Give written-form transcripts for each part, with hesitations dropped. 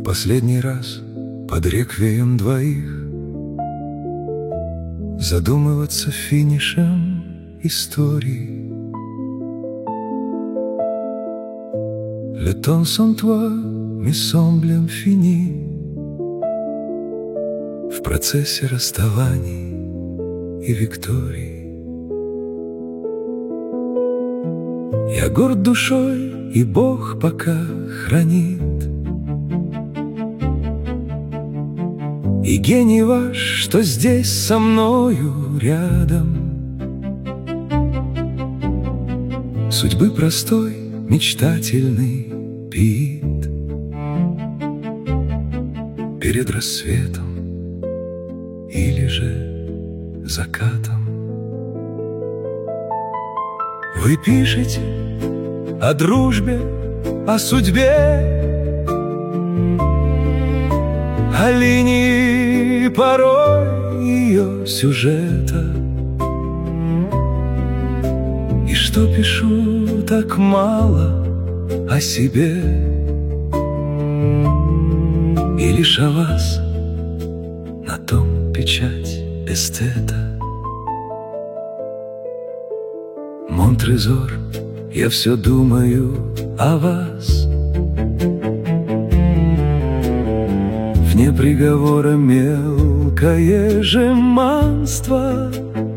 последний раз под реквием двоих задумываться финишем истории. Le temps sans toi me semble infini. В процессе расставаний и викторий я горд душой, и Бог пока хранит. И гений ваш, что здесь со мною рядом, судьбы простой, мечтательный пит перед рассветом или же закатом. Вы пишете о дружбе, о судьбе, о линии порой ее сюжета. И что пишу так мало о себе, и лишь о вас на том печать эстета. Мон трезор, я все думаю о вас. Вне приговора мелкое жеманство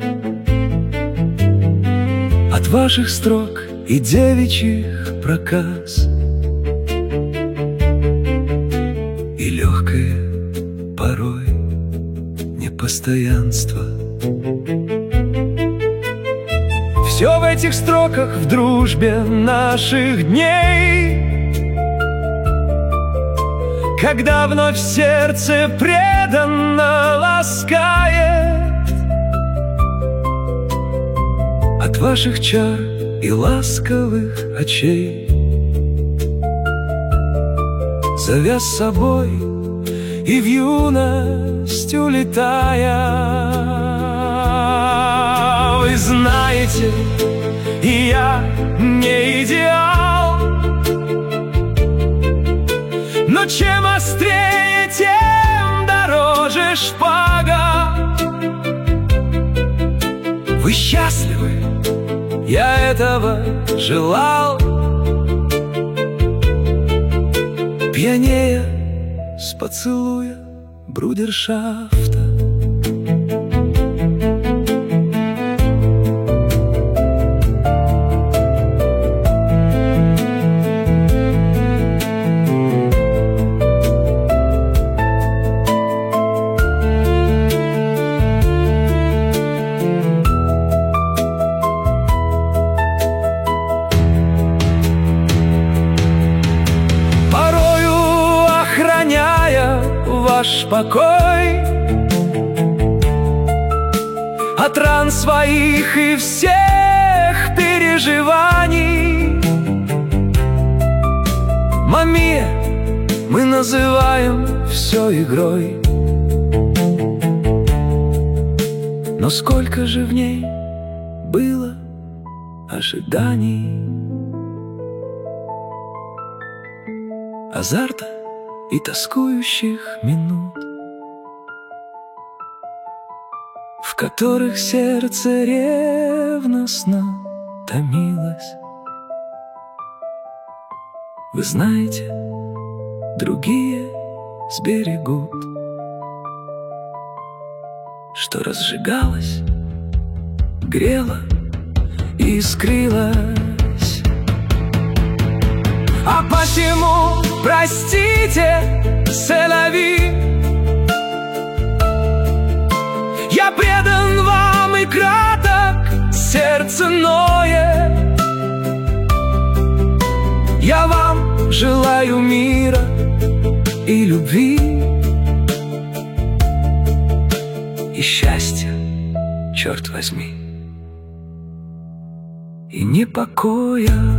от ваших строк и девичьих проказ, и легкое порой непостоянство. Все в этих строках в дружбе наших дней, когда вновь сердце преданно ласкает от ваших чар и ласковых очей, зовя с собой и в юность улетая. Вы знаете, и я не идеал, но чем острее, тем дороже шпага. Вы счастливы, я этого желал, пьянея с поцелуя брудершафта. Ваш покой от ран своих и всех переживаний. Мамия, мы называем все игрой, но сколько же в ней было ожиданий, азарта и тоскующих минут, в которых сердце ревностно томилось. Вы знаете, другие сберегут, что разжигалось, грело и искрилось. А посему простите, c'est la vie. Я предан вам и краток, сердце ноет. Я вам желаю мира и любви, и счастья, черт возьми, и непокоя.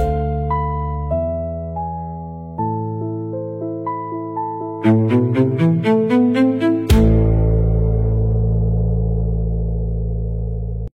Thank you.